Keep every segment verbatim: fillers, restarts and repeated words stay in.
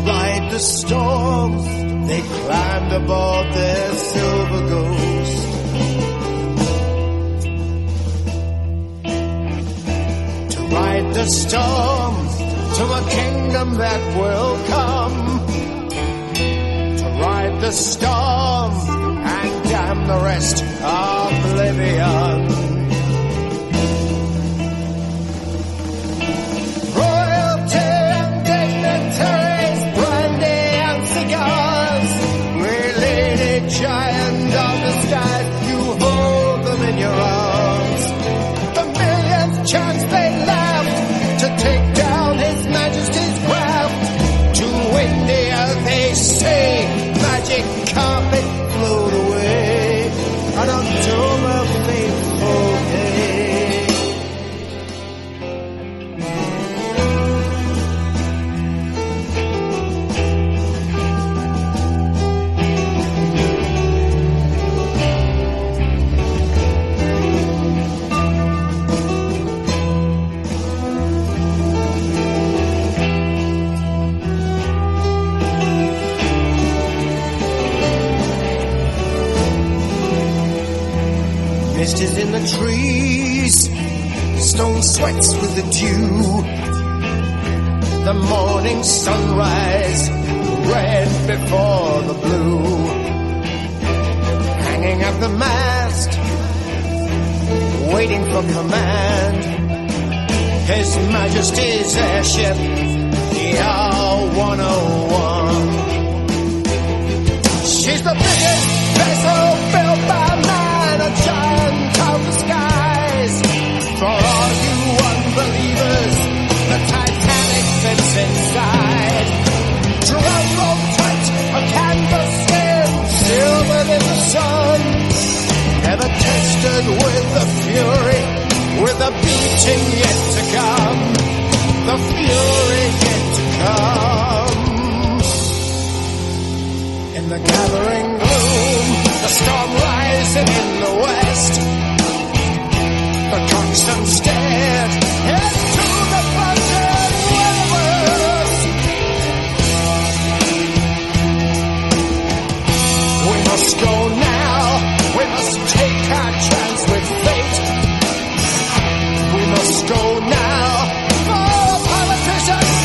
ride the storm, they climbed aboard their silver ghost. To ride the storm to a kingdom that will come. To ride the storm and damn the rest oblivion. Giant of the skies, you hold them in your arms. The millionth chance they laughed to take down His Majesty's craft. To India they say, magic carpet float away on October faithful day. Mist is in the trees, stone sweats with the dew. The morning sunrise, red before the blue. Hanging at the mast, waiting for command. His Majesty's airship, the R one oh one. She's the biggest vessel built by man, a giant of the skies. For all you unbelievers, the Titanic fits inside. Drum roll tight, a canvas skin, silvered in the sun. Never tested with the fury, with the beating yet to come. The fury yet to come. In the gathering gloom, the storm rising in the west. The coxswain stared into the buzzing universe. We must go now. We must take our chance with fate. We must go now. For politicians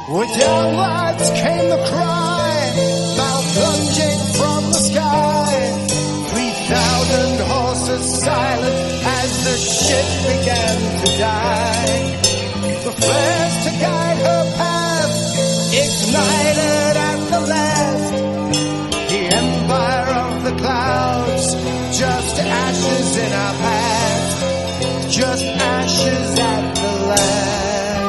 With downwards came the cry, bow plunging from the sky. Three thousand horses silent as the ship began to die. The flares to guide her path ignited at the last. The empire of the clouds, just ashes in our past, just ashes at the last.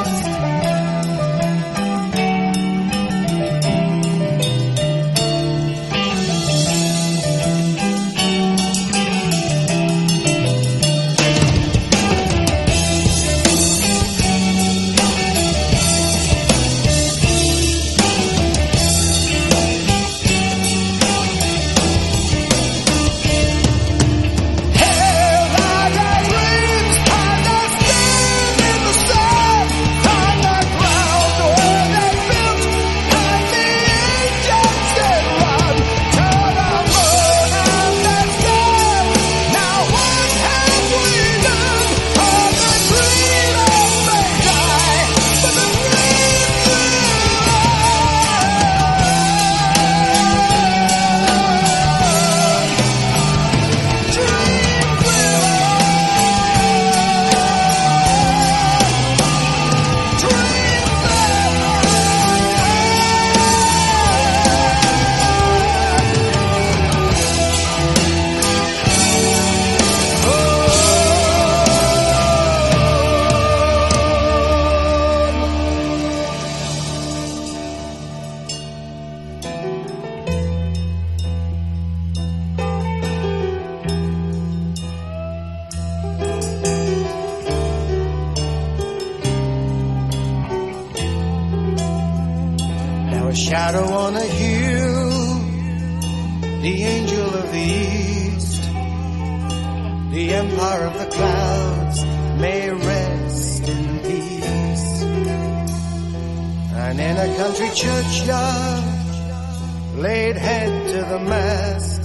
A shadow on a hill, the angel of the east, the empire of the clouds may rest in peace. And in a country churchyard, laid head to the mast,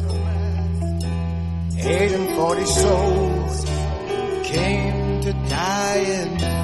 eight and forty souls came to die in